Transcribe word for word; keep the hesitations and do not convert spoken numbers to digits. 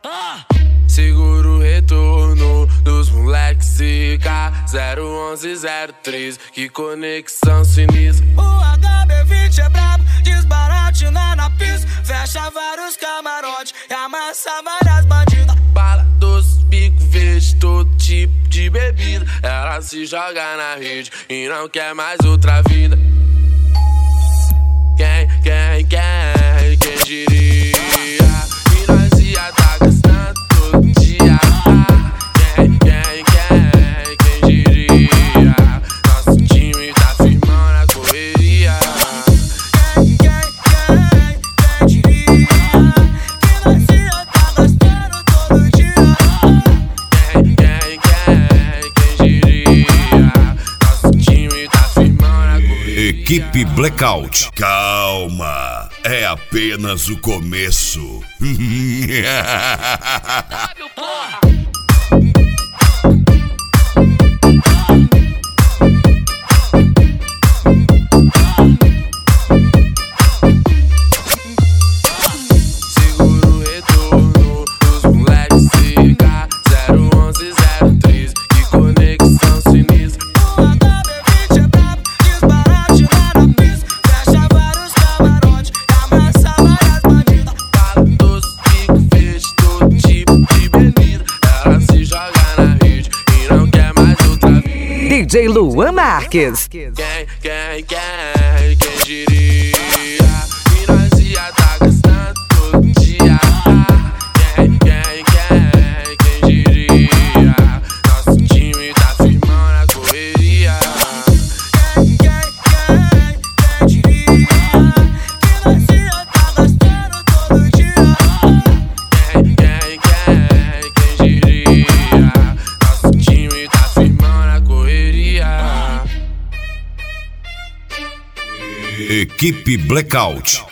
Segura o retorno dos moleques zica. Zero onze zero três, que conexão sinistra. O H B vinte é brabo, desbaratina na pista. Fecha vários camarotes e amassa várias bandidas. Bala doce, bico verde, todo tipo de bebida. Ela se joga na rede e não quer mais outra vida. Quem, quem, quem, quem diria que nós ia tá gastando todo dia. Quem, quem, quem, quem diria, nosso time tá firmando a correria. Quem, quem, quem, quem diria que nós ia tá gastando todo dia. Quem, quem, quem, quem diria, nosso time tá firmando a correria. Equipe Blackout. Calma, é apenas o começo. Segura o retorno dos moleques zica. Zero onze zero três, que conexão sinistra. O H B vinte é brabo, desbaratina na pista. Fecha vários camarotes e amassa várias bandidas. Bala doce, bico verde, todo tipo de bebida. Ela se joga na rede e não quer mais outra vida. D J Luan Marques. Quem, quem, quem, quem diria que nós ia tá gastando todo dia. Quem, quem, quem, quem diria, nosso time tá firmando a correria. Quem, quem, quem, quem diria que nós ia tá gastando todo dia. Quem, quem, quem, quem diria, nosso time tá firmando a correria. Equipe Blackout.